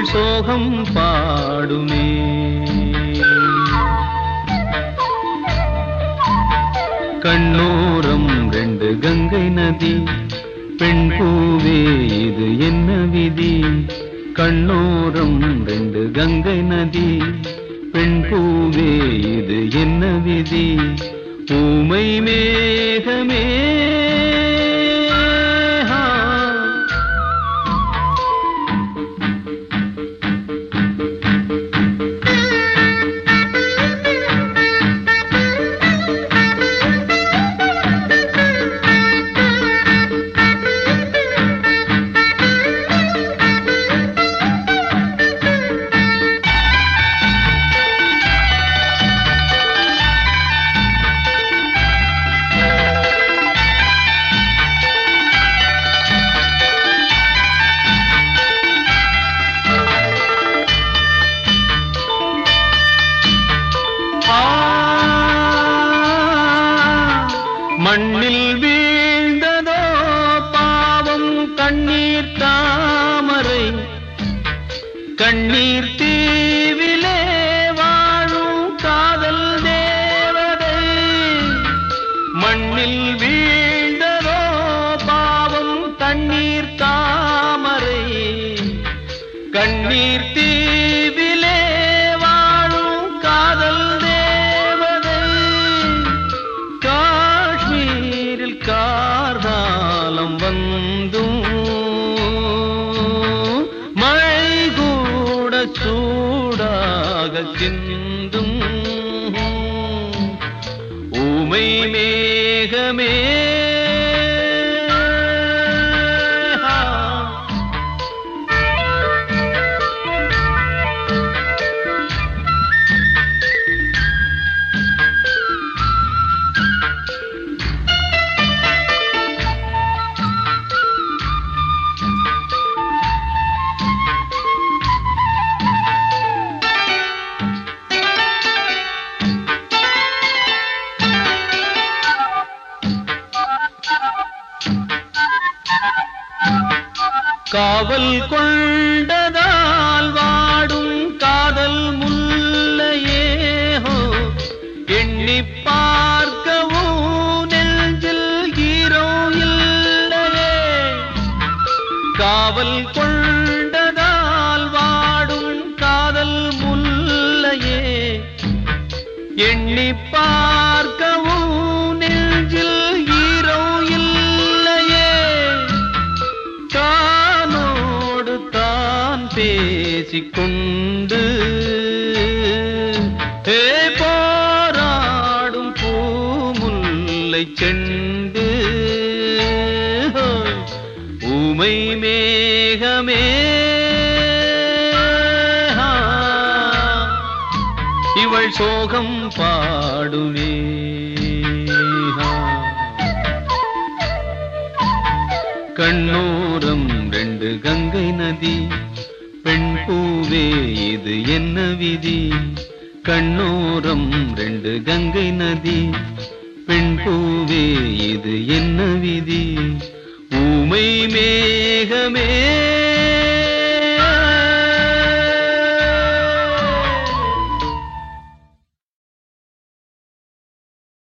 இவள் சோகம் பாடுமே. கண்ணோரம் ரெண்டு கங்கை நதி, பெண் பூவே இது என்ன விதி. கண்ணோரம் ரெண்டு கங்கை நதி, பெண் பூவே இது என்ன விதி. ஊமை மேகமே மண்ணில் வீழ்ந்ததோ பாவம் கண்ணீர் தாமரை. கண்ணீர் தீவிலே வாழும் காதல் தேவதை. மண்ணில் வீழ்ந்ததோ பாவம் கண்ணீர் தாமரை. கண்ணீர் தீவிலே வாழும் காதல் தேவதை. கார்காலம் வந்தும் மழை கூட சூடாக சிந்தும். ஊமை மேகமே காவல் கொண்டதால் வாடும் காதல் முல்லையே. எண்ணி பார்க்கவும் நெஞ்சில் ஹீரோ இல்லையே. காவல் கொண்டதால் வாடும் காதல் முல்லையே. எண்ணி பார்க்கவும் நெஞ்சில் ஹீரோ இல்லையே. பேசிக்கொண்டு போராடும் பூமுல்லை செண்டு. ஊமை மேகமே இவள் சோகம் பாடுமே. கண்ணோரம் ரெண்டு கங்கை நதி, பெண் பூவே இது என்ன விதி. கண்ணோரம் ரெண்டு கங்கை நதி, பெண் பூவே இது என்ன விதி. ஊமை மேகமே